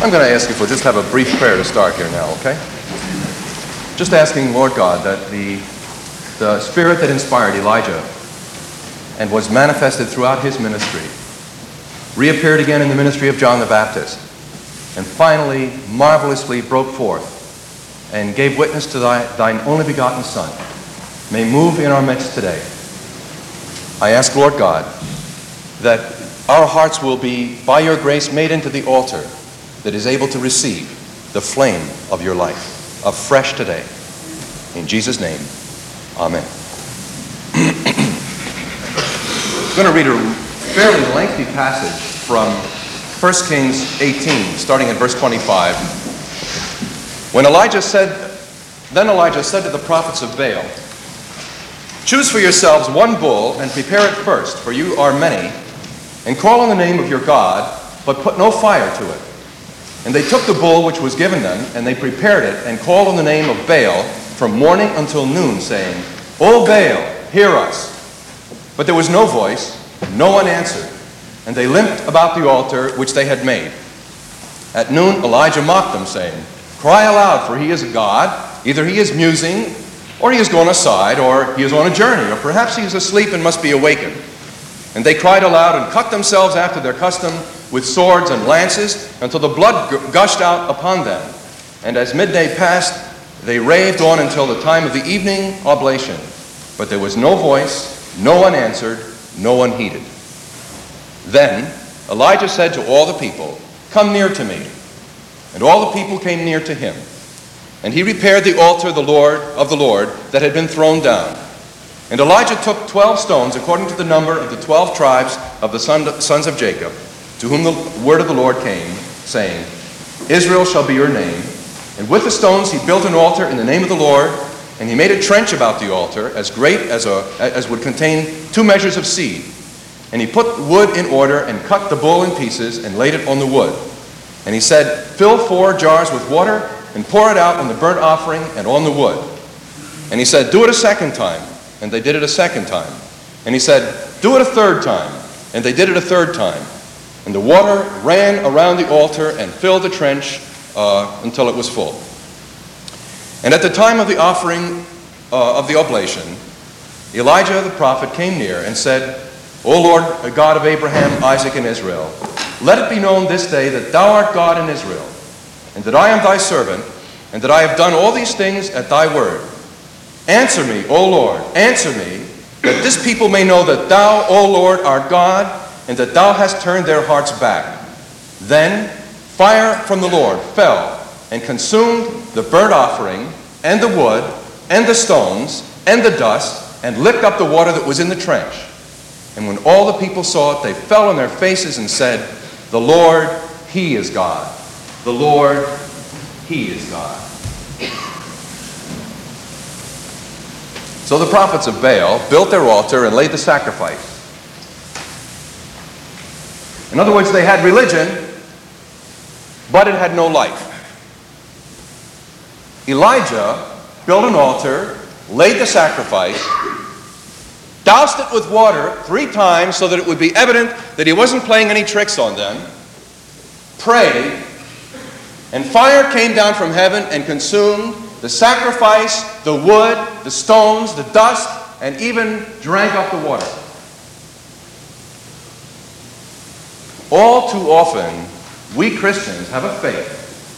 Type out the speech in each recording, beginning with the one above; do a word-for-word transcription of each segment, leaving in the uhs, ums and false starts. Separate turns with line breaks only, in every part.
I'm going to ask you for just have a brief prayer to start here now, okay? Just asking, Lord God, that the, the spirit that inspired Elijah and was manifested throughout his ministry reappeared again in the ministry of John the Baptist and finally marvelously broke forth and gave witness to thy, thine only begotten Son, may move in our midst today. I ask, Lord God, that our hearts will be, by your grace, made into the altar that is able to receive the flame of your life, afresh today. In Jesus' name, amen. I'm going to read a fairly lengthy passage from First Kings eighteen, starting at verse twenty-five. When Elijah said, then Elijah said to the prophets of Baal, choose for yourselves one bull and prepare it first, for you are many, and call on the name of your God, but put no fire to it. And they took the bull which was given them, and they prepared it, and called on the name of Baal from morning until noon, saying, O Baal, hear us. But there was no voice, no one answered, and they limped about the altar which they had made. At noon Elijah mocked them, saying, cry aloud, for he is a god. Either he is musing, or he has gone aside, or he is on a journey, or perhaps he is asleep and must be awakened. And they cried aloud and cut themselves after their custom with swords and lances until the blood gushed out upon them. And as midday passed, they raved on until the time of the evening oblation. But there was no voice, no one answered, no one heeded. Then Elijah said to all the people, come near to me. And all the people came near to him. And he repaired the altar of the Lord of the Lord that had been thrown down. And Elijah took twelve stones, according to the number of the twelve tribes of the sons of Jacob, to whom the word of the Lord came, saying, Israel shall be your name. And with the stones he built an altar in the name of the Lord, and he made a trench about the altar, as great as, a, as would contain two measures of seed. And he put wood in order, and cut the bull in pieces, and laid it on the wood. And he said, fill four jars with water, and pour it out on the burnt offering and on the wood. And he said, do it a second time. And they did it a second time. And he said, do it a third time. And they did it a third time. And the water ran around the altar and filled the trench uh, until it was full. And at the time of the offering uh, of the oblation, Elijah the prophet came near and said, O Lord, God of Abraham, Isaac, and Israel, let it be known this day that thou art God in Israel, and that I am thy servant, and that I have done all these things at thy word. Answer me, O Lord, answer me, that this people may know that thou, O Lord, art God, and that thou hast turned their hearts back. Then fire from the Lord fell and consumed the burnt offering, and the wood, and the stones, and the dust, and licked up the water that was in the trench. And when all the people saw it, they fell on their faces and said, the Lord, he is God. The Lord, he is God. So the prophets of Baal built their altar and laid the sacrifice. In other words, they had religion, but it had no life. Elijah built an altar, laid the sacrifice, doused it with water three times so that it would be evident that he wasn't playing any tricks on them, prayed, and fire came down from heaven and consumed the sacrifice, the wood, the stones, the dust, and even drank up the water. All too often, we Christians have a faith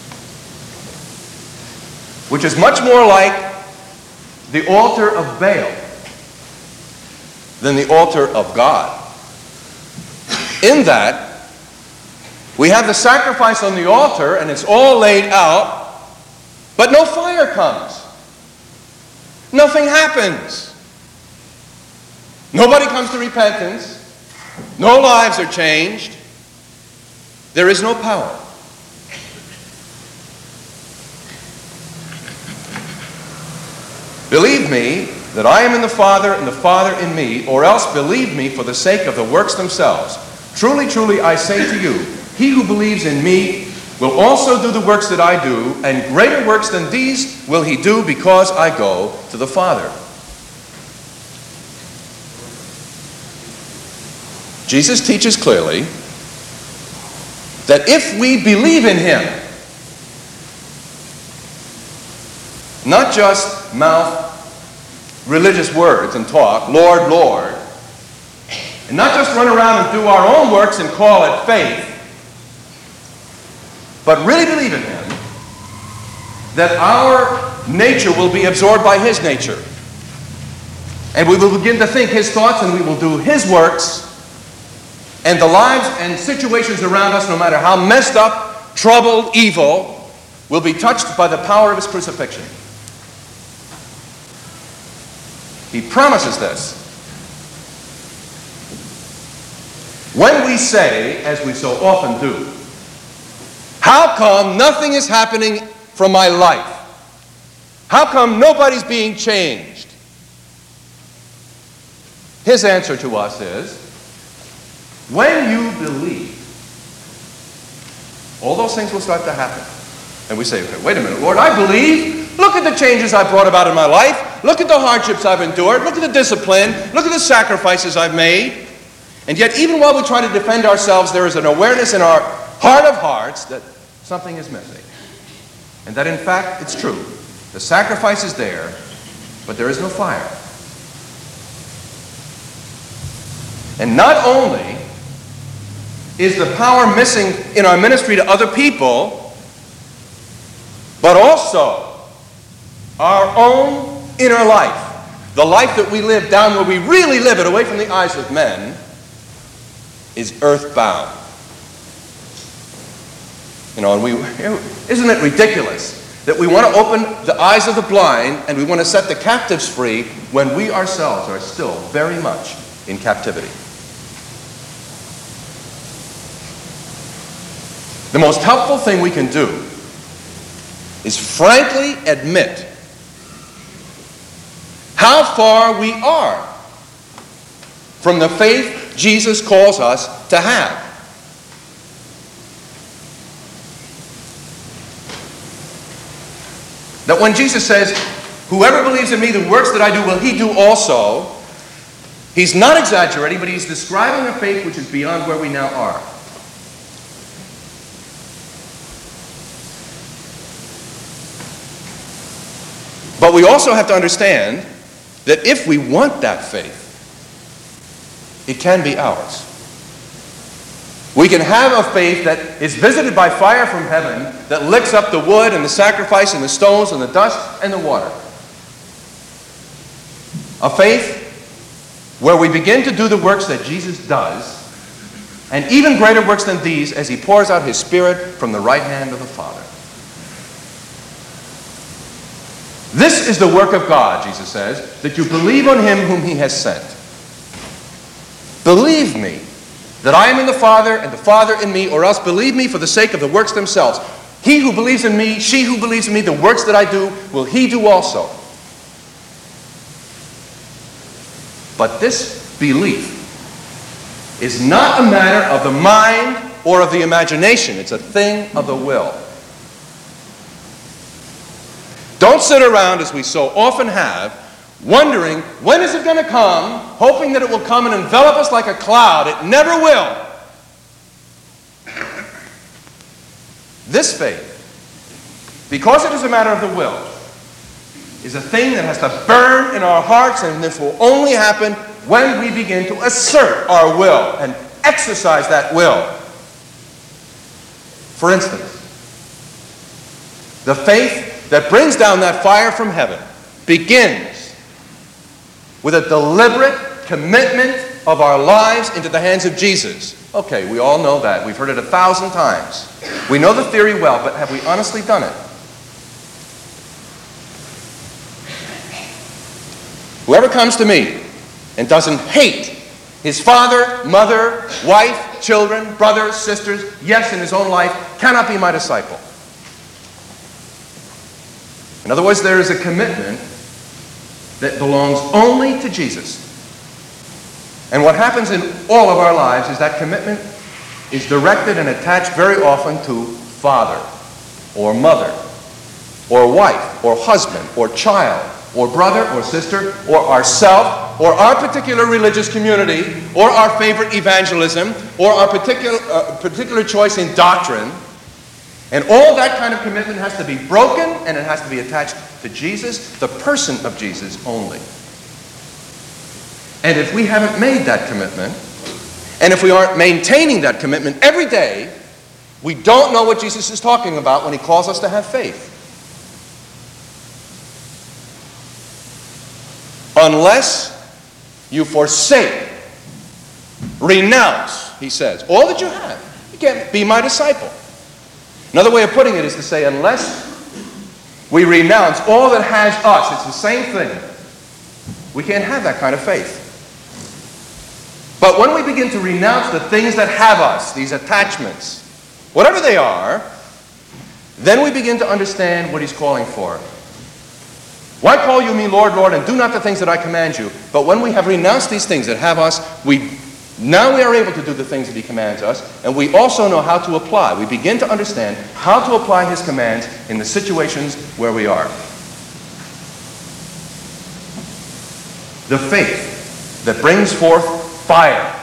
which is much more like the altar of Baal than the altar of God. In that, we have the sacrifice on the altar and it's all laid out, but no fire comes. Nothing happens. Nobody comes to repentance. No lives are changed. There is no power. Believe me that I am in the Father and the Father in me, or else believe me for the sake of the works themselves. Truly, truly, I say to you, he who believes in me will also do the works that I do, and greater works than these will he do, because I go to the Father. Jesus teaches clearly that if we believe in him, not just mouth religious words and talk, Lord, Lord, and not just run around and do our own works and call it faith, but really believe in him, that our nature will be absorbed by his nature. And we will begin to think his thoughts, and we will do his works, and the lives and situations around us, no matter how messed up, troubled, evil, will be touched by the power of his crucifixion. He promises this. When we say, as we so often do, how come nothing is happening from my life? How come nobody's being changed? His answer to us is, when you believe, all those things will start to happen. And we say, okay, wait a minute, Lord, I believe. Look at the changes I brought about in my life. Look at the hardships I've endured. Look at the discipline. Look at the sacrifices I've made. And yet, even while we try to defend ourselves, there is an awareness in our heart of hearts that something is missing. And that, in fact, it's true. The sacrifice is there, but there is no fire. And not only is the power missing in our ministry to other people, but also our own inner life, the life that we live down where we really live it, away from the eyes of men, is earthbound. You know, and we, isn't it ridiculous that we want to open the eyes of the blind and we want to set the captives free when we ourselves are still very much in captivity? The most helpful thing we can do is frankly admit how far we are from the faith Jesus calls us to have. That when Jesus says, whoever believes in me, the works that I do will he do also, he's not exaggerating, but he's describing a faith which is beyond where we now are. But we also have to understand that if we want that faith, it can be ours. We can have a faith that is visited by fire from heaven that licks up the wood and the sacrifice and the stones and the dust and the water. A faith where we begin to do the works that Jesus does, and even greater works than these as he pours out his Spirit from the right hand of the Father. This is the work of God, Jesus says, that you believe on him whom he has sent. Believe me that I am in the Father and the Father in me, or else believe me for the sake of the works themselves. He who believes in me, she who believes in me, the works that I do, will he do also. But this belief is not a matter of the mind or of the imagination. It's a thing of the will. Don't sit around, as we so often have, wondering, when is it going to come, hoping that it will come and envelop us like a cloud. It never will. This faith, because it is a matter of the will, is a thing that has to burn in our hearts, and this will only happen when we begin to assert our will and exercise that will. For instance, the faith that brings down that fire from heaven begins with a deliberate commitment of our lives into the hands of Jesus. Okay, we all know that. We've heard it a thousand times. We know the theory well, but have we honestly done it? Whoever comes to me and doesn't hate his father, mother, wife, children, brothers, sisters, yes, in his own life, cannot be my disciple. In other words, there is a commitment that belongs only to Jesus. And what happens in all of our lives is that commitment is directed and attached very often to father, or mother, or wife, or husband, or child, or brother, or sister, or ourself, or our particular religious community, or our favorite evangelism, or our particular, uh, particular choice in doctrine. And all that kind of commitment has to be broken, and it has to be attached to Jesus, the person of Jesus only. And if we haven't made that commitment, and if we aren't maintaining that commitment every day, we don't know what Jesus is talking about when he calls us to have faith. Unless you forsake, renounce, he says, all that you have, you can't be my disciple. Another way of putting it is to say, unless we renounce all that has us, it's the same thing, we can't have that kind of faith. But when we begin to renounce the things that have us, these attachments, whatever they are, then we begin to understand what he's calling for. Why call you me Lord, Lord, and do not the things that I command you? But when we have renounced these things that have us, we now we are able to do the things that he commands us, and we also know how to apply. We begin to understand how to apply his commands in the situations where we are. The faith that brings forth fire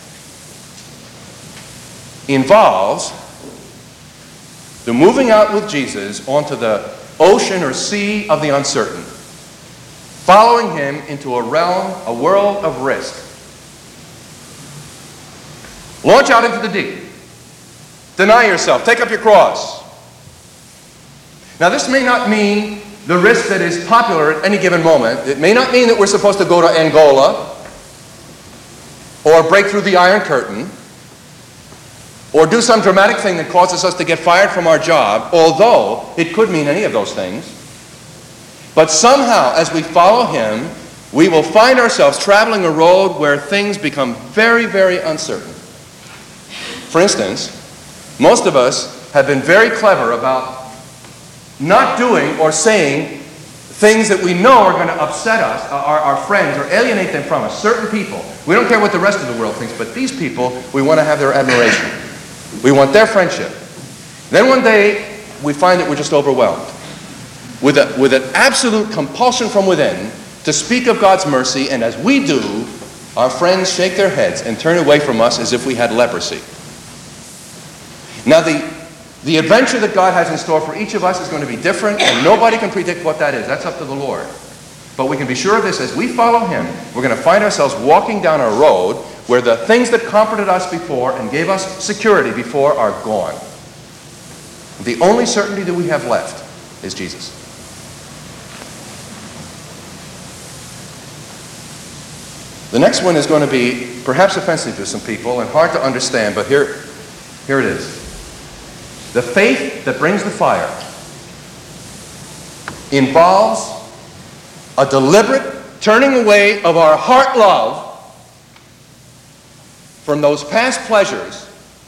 involves the moving out with Jesus onto the ocean or sea of the uncertain, following him into a realm, a world of risk. Launch out into the deep. Deny yourself. Take up your cross. Now, this may not mean the risk that is popular at any given moment. It may not mean that we're supposed to go to Angola or break through the Iron Curtain or do some dramatic thing that causes us to get fired from our job, although it could mean any of those things. But somehow, as we follow him, we will find ourselves traveling a road where things become very, very uncertain. For instance, most of us have been very clever about not doing or saying things that we know are going to upset us, our, our friends, or alienate them from us. Certain people. We don't care what the rest of the world thinks, but these people, we want to have their admiration. We want their friendship. Then one day, we find that we're just overwhelmed with, a, with an absolute compulsion from within to speak of God's mercy, and as we do, our friends shake their heads and turn away from us as if we had leprosy. Now, the, the adventure that God has in store for each of us is going to be different, and nobody can predict what that is. That's up to the Lord. But we can be sure of this: as we follow him, we're going to find ourselves walking down a road where the things that comforted us before and gave us security before are gone. The only certainty that we have left is Jesus. The next one is going to be perhaps offensive to some people and hard to understand, but here, here it is. The faith that brings the fire involves a deliberate turning away of our heart love from those past pleasures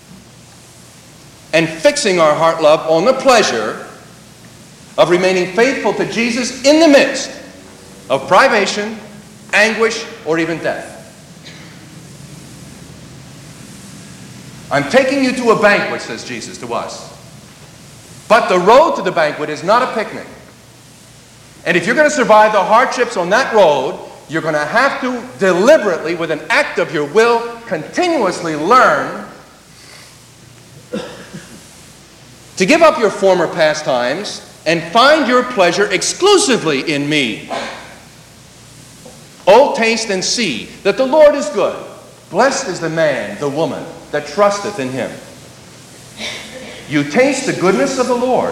and fixing our heart love on the pleasure of remaining faithful to Jesus in the midst of privation, anguish, or even death. I'm taking you to a banquet, says Jesus to us. But the road to the banquet is not a picnic. And if you're going to survive the hardships on that road, you're going to have to deliberately, with an act of your will, continuously learn to give up your former pastimes and find your pleasure exclusively in me. Oh, taste and see that the Lord is good. Blessed is the man, the woman, that trusteth in him. You taste the goodness of the Lord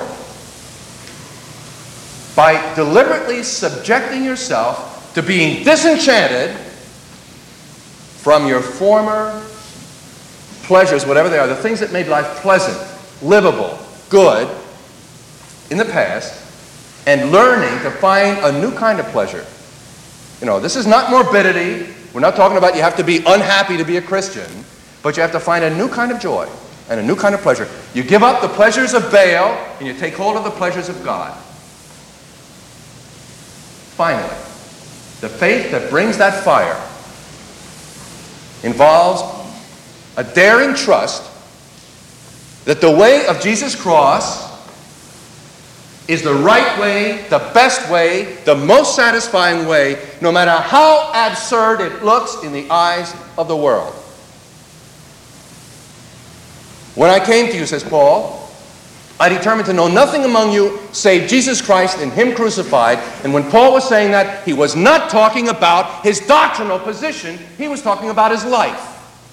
by deliberately subjecting yourself to being disenchanted from your former pleasures, whatever they are, the things that made life pleasant, livable, good in the past, and learning to find a new kind of pleasure. You know, this is not morbidity. We're not talking about you have to be unhappy to be a Christian, but you have to find a new kind of joy and a new kind of pleasure. You give up the pleasures of Baal and you take hold of the pleasures of God. Finally, the faith that brings that fire involves a daring trust that the way of Jesus' cross is the right way, the best way, the most satisfying way, no matter how absurd it looks in the eyes of the world. When I came to you, says Paul, I determined to know nothing among you save Jesus Christ and Him crucified. And when Paul was saying that, he was not talking about his doctrinal position. He was talking about his life.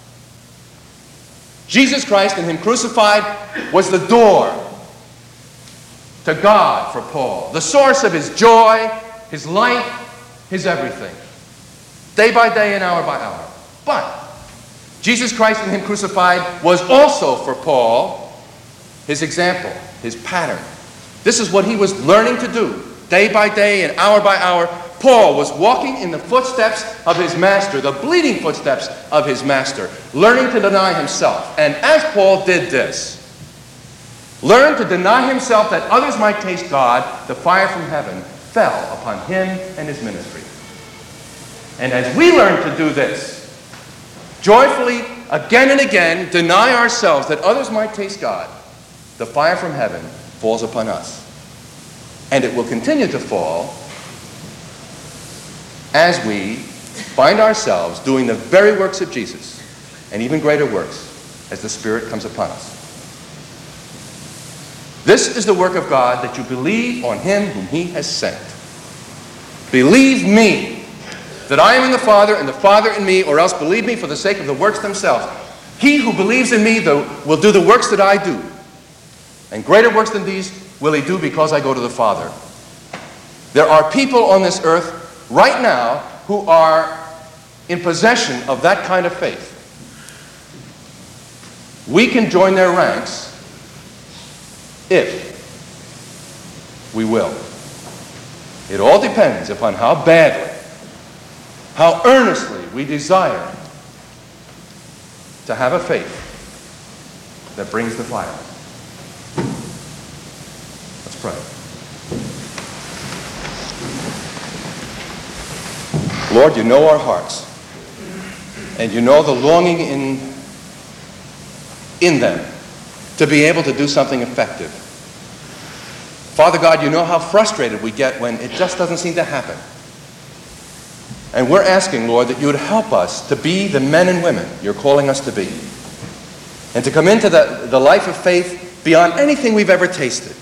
Jesus Christ and Him crucified was the door to God for Paul, the source of his joy, his life, his everything, day by day and hour by hour. But Jesus Christ and Him crucified was also for Paul his example, his pattern. This is what he was learning to do, day by day and hour by hour. Paul was walking in the footsteps of his master, the bleeding footsteps of his master, learning to deny himself. And as Paul did this, learned to deny himself that others might taste God, the fire from heaven fell upon him and his ministry. And as we learn to do this, joyfully, again and again, deny ourselves that others might taste God, the fire from heaven falls upon us. And it will continue to fall as we find ourselves doing the very works of Jesus, and even greater works, as the Spirit comes upon us. This is the work of God, that you believe on Him whom He has sent. Believe me, that I am in the Father, and the Father in me, or else believe me for the sake of the works themselves. He who believes in me the, will do the works that I do. And greater works than these will he do, because I go to the Father. There are people on this earth right now who are in possession of that kind of faith. We can join their ranks if we will. It all depends upon how badly, how earnestly we desire to have a faith that brings the fire. Let's pray. Lord, you know our hearts, and you know the longing in, in them to be able to do something effective. Father God, you know how frustrated we get when it just doesn't seem to happen. And we're asking, Lord, that you would help us to be the men and women you're calling us to be, and to come into the, the life of faith beyond anything we've ever tasted.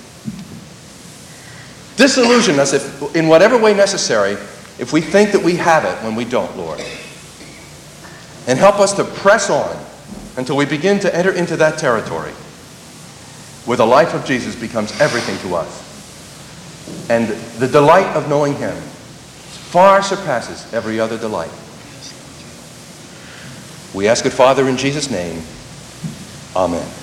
Disillusion us if, in whatever way necessary, if we think that we have it when we don't, Lord. And help us to press on until we begin to enter into that territory where the life of Jesus becomes everything to us. And the delight of knowing Him far surpasses every other delight. We ask it, Father, in Jesus' name. Amen.